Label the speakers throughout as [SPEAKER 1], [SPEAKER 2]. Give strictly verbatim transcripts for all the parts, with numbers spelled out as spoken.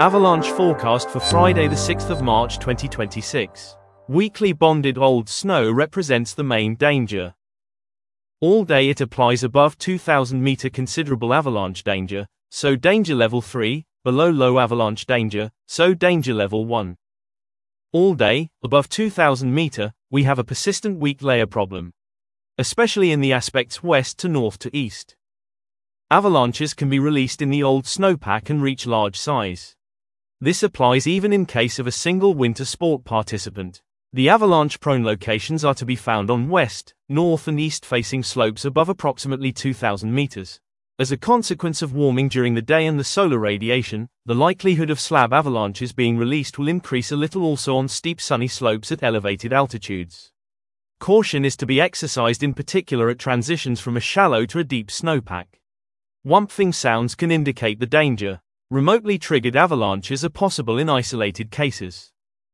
[SPEAKER 1] Avalanche forecast for Friday the sixth of March twenty twenty-six. Weakly bonded old snow represents the main danger. All day it applies above two thousand meter considerable avalanche danger, so danger level three, below low avalanche danger, so danger level one. All day, above two thousand meter, we have a persistent weak layer problem, especially in the aspects west to north to east. Avalanches can be released in the old snowpack and reach large size. This applies even in case of a single winter sport participant. The avalanche-prone locations are to be found on west, north and east-facing slopes above approximately two thousand meters. As a consequence of warming during the day and the solar radiation, the likelihood of slab avalanches being released will increase a little also on steep sunny slopes at elevated altitudes. Caution is to be exercised in particular at transitions from a shallow to a deep snowpack. Whumping sounds can indicate the danger. Remotely triggered avalanches are possible in isolated cases.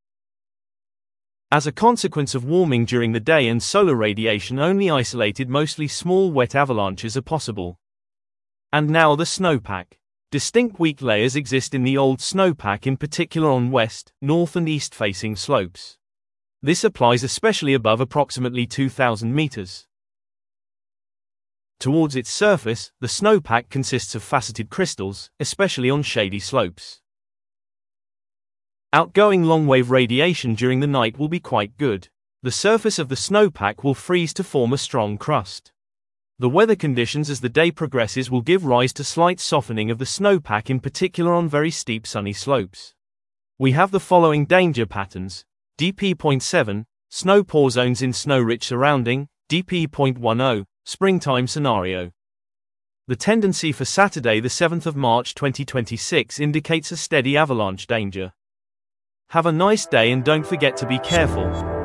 [SPEAKER 1] As a consequence of warming during the day and solar radiation, only isolated, mostly small wet avalanches are possible. And now the snowpack. Distinct weak layers exist in the old snowpack, in particular on west, north and east facing slopes. This applies especially above approximately two thousand meters. Towards its surface, the snowpack consists of faceted crystals, especially on shady slopes. Outgoing long-wave radiation during the night will be quite good. The surface of the snowpack will freeze to form a strong crust. The weather conditions as the day progresses will give rise to slight softening of the snowpack, in particular on very steep sunny slopes. We have the following danger patterns: D P zero point seven, snow pore zones in snow-rich surrounding, D P zero point ten, springtime scenario. The tendency for Saturday the seventh of March twenty twenty-six indicates a steady avalanche danger. Have a nice day and don't forget to be careful.